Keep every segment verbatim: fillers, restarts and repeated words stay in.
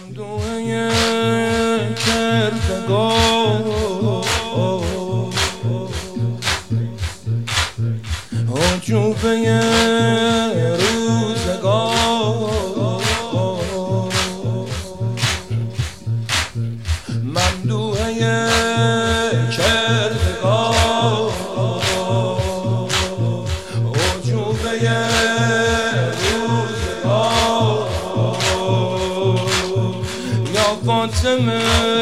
ممدوحه کردگار عجوبه روزگار ممدوحه کردگار عجوبه فاطمه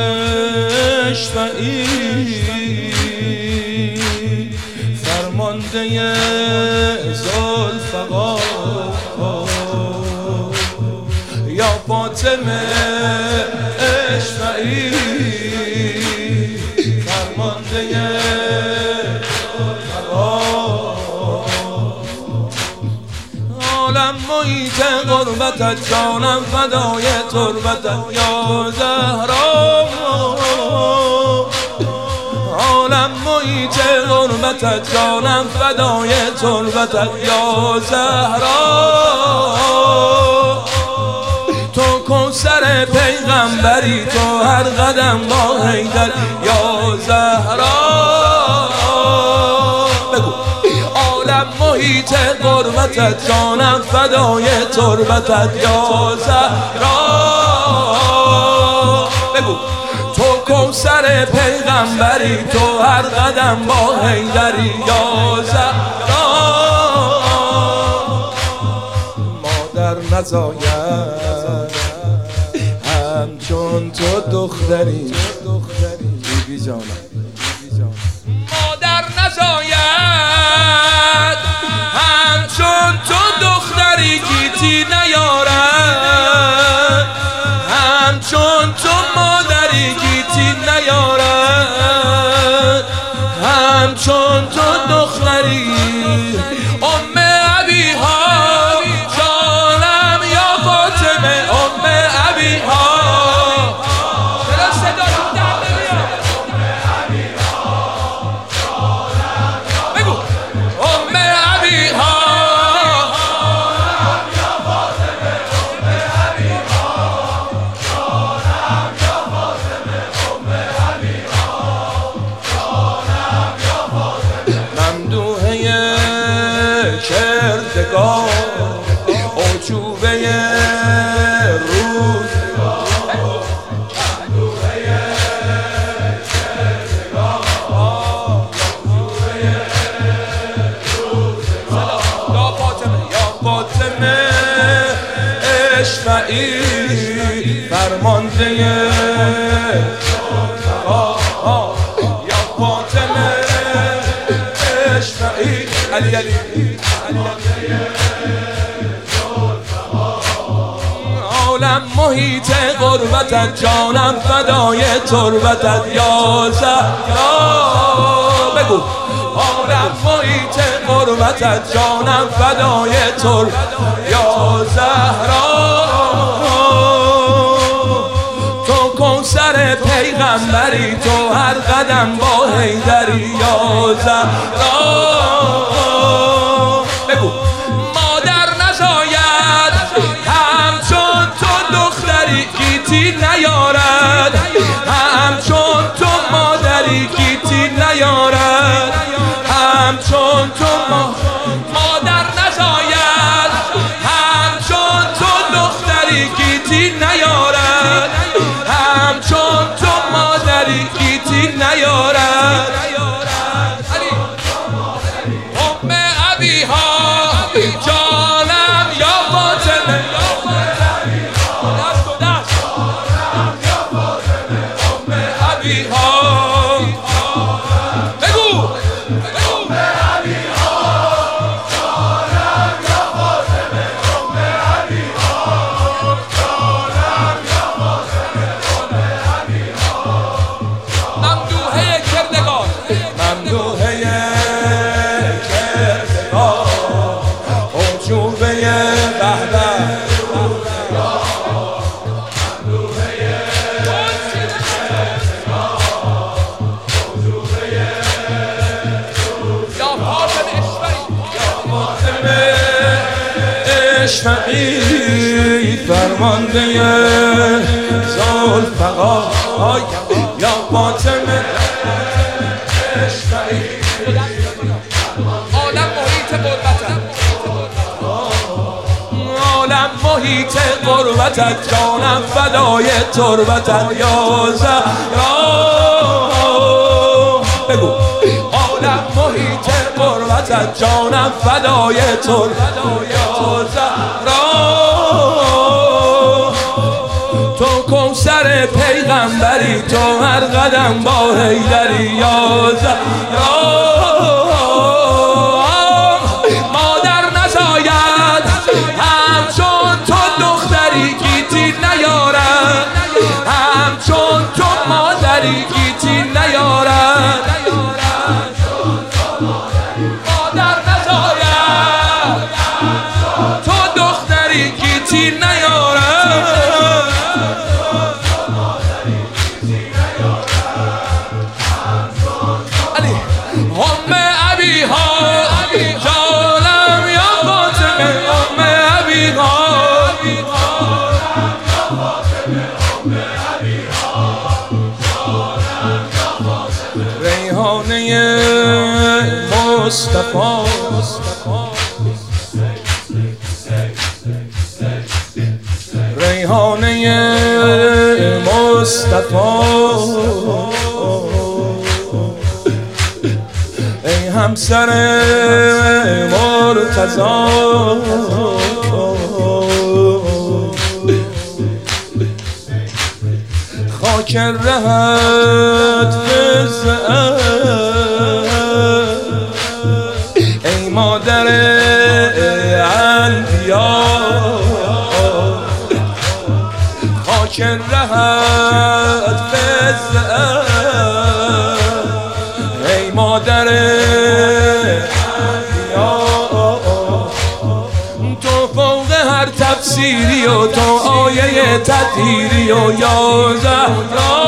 اشفعی فرمانده ذوالفقار یا فاطمه اشفعی فرمانده ذوالفقار عالم محیط غربتت جانم فدای تربتت یا زهرا عالم محیط غربتت جانم فدای تربتت یا زهرا تو کوثر پیغمبری تو هر قدم با حیدر یا زهرا بگو عالم محیط غربتت جانم فدای تربتت یا زهرا بگو تو کوثر پیغمبری تو هر قدم با حیدری یا زهرا مادر نزاید همچون تو دختری بیبی جانم مادر نزاید همچون تو دختری گیتی نیارد همچون تو مادری گیتی نیارد همچون تو دختری ام ابیها جانم یا فاطمه ام ابیها کردگار عجوبه روزگار یا فاطمه یا فاطمه اشفعی فرمانده یا فاطمه اشفعی علی علی عالم محیط غربتت جانم فدای تربتت یا زهرا بگو عالم محیط غربتت جانم فدای تربتت یا زهرا تو کوثر پیغمبری تو هر قدم با حیدری یا زهرا بگو مادر نزاید همچون تو دختری گیتی نیارد همچون تو مادری گیتی نیارد همچون تو مادر نزاید همچون تو دختری گیتی نیارد همچون تو مادری گیتی نیارد جانم یا فاطمه اشفقی فرمانده ذوالفقار یا فاطمه اشفقی عالم محیط قربتم، عالم محیط قربتت، جانم فدای تربتت یا زهرا. بگو عالم محیط قربتت، جانم فدای تربتت یا زهرا. تو کوثر پیغمبری، تو هر قدم با حیدری یا زهرا. همچون تو مادری گیتی نیارد، مادر نزاید تو دختری گیتی نیارد. علی ام ابی ها جانم یا فاطمه، ام ابی ها ریحانه مصطفی، ریحانه مصطفی، ای همسر مرتضی، خاک رهت فزعه، ای مادر انبیا، خاک رهت فزعه، ای مادر انبیا. تو فوق هر تفسیری و تو آیه تطهیری و یا زهرا.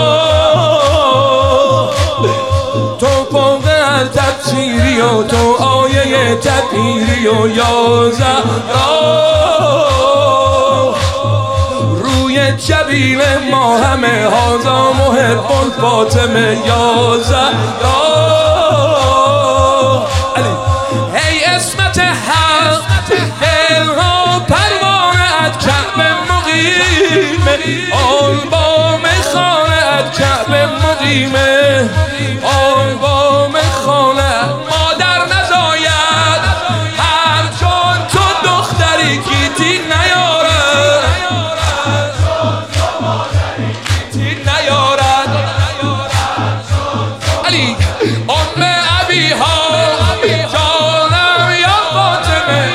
تو فوق هر تفسیری و تو آیه تطهیری و یا زهرا. روی جبین ما همه هازا محب الفاطمه یا زهرا. علی ای اسمت حق دلها پروانه ات کعبه مقیمه، آن بام خانه ات کعبه مقیمه، آن بام خانه. مادر نزاید همچون تو دختری گیتی نیارد، گیتی نیارد. علی ام ابی ها جانم یا فاطمه،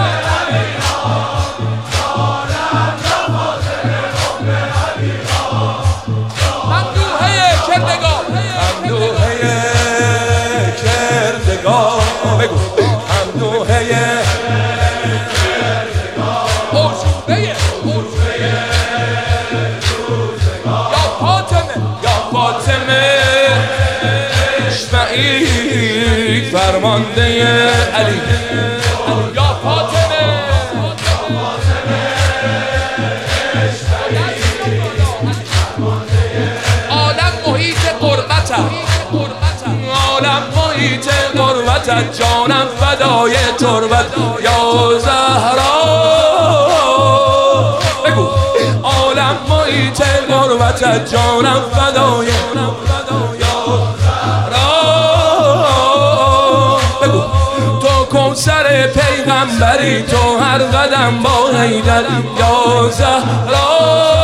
اندوهه کردگار، اندوهه کردگار. بگو اندوهه اوجوده اوجوده یا فاطمه، یا فاطمه اشفعی فرمانده علی یا فاطمه. عالم محیط قربتم، عالم محیط قربتت، جانم فدای تربت یا زهرا. بگو عالم محیط قربتت، جانم فدای یا زهرا. بگو تو کوثر پیغمبری، تو هر قدم با حیدر یا زهرا.